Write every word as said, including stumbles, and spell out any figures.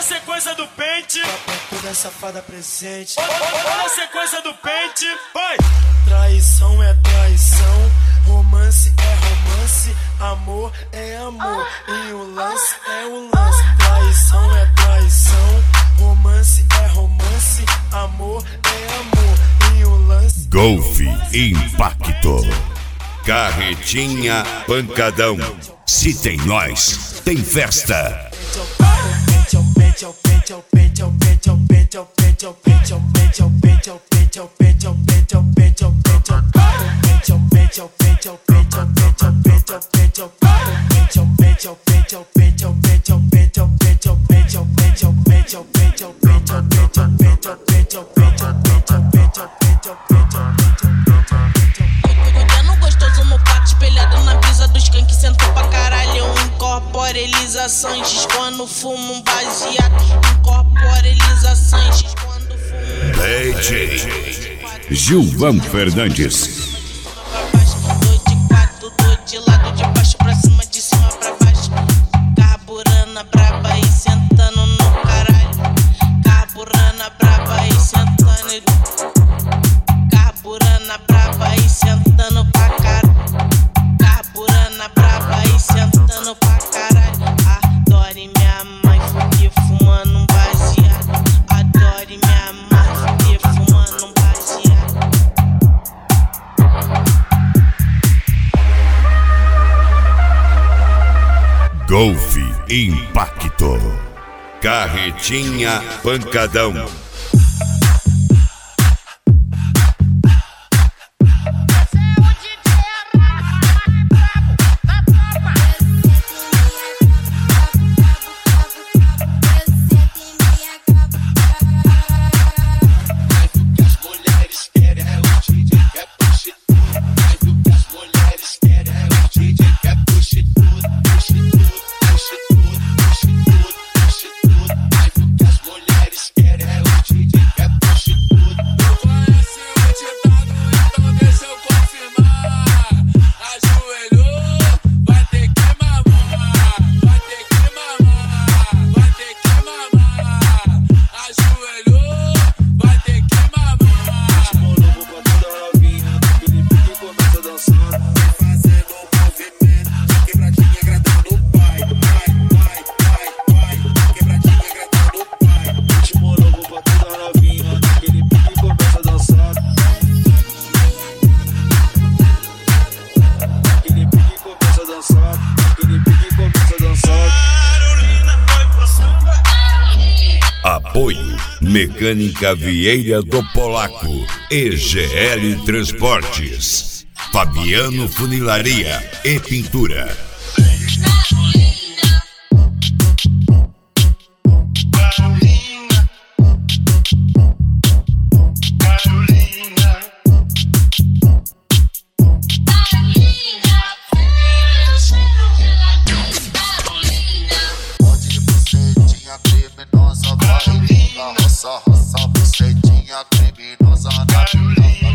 sequência do pente. Pra toda safada presente. Olha a sequência do pente. Vai! Traição é traição, romance é romance, amor é amor, e o lance é o lance. Traição é traição, romance é romance, amor é amor, e o lance. Golf Impacto. Carretinha Pancadão. Se tem nós, tem festa. Incorporelizações quando fumo um baseado. Incorporelizações quando fumo um D J Gilvan Fernandes. Tô de quatro, tô de lado, de baixo pra cima, de cima pra baixo. Carburana braba e sentando no caralho. Carburana braba e sentando. Carburana braba e sentando pra caralho. Carburana braba e sentando pra caralho. Adore minha mãe, fui fumando um baseado. Adore minha mãe, fui fumando um baseado. Golf Impacto. Carretinha Pancadão. Apoio Mecânica Vieira do Polaco, E G L Transportes, Fabiano Funilaria e Pintura. Roça, roça, bucetinha criminosa na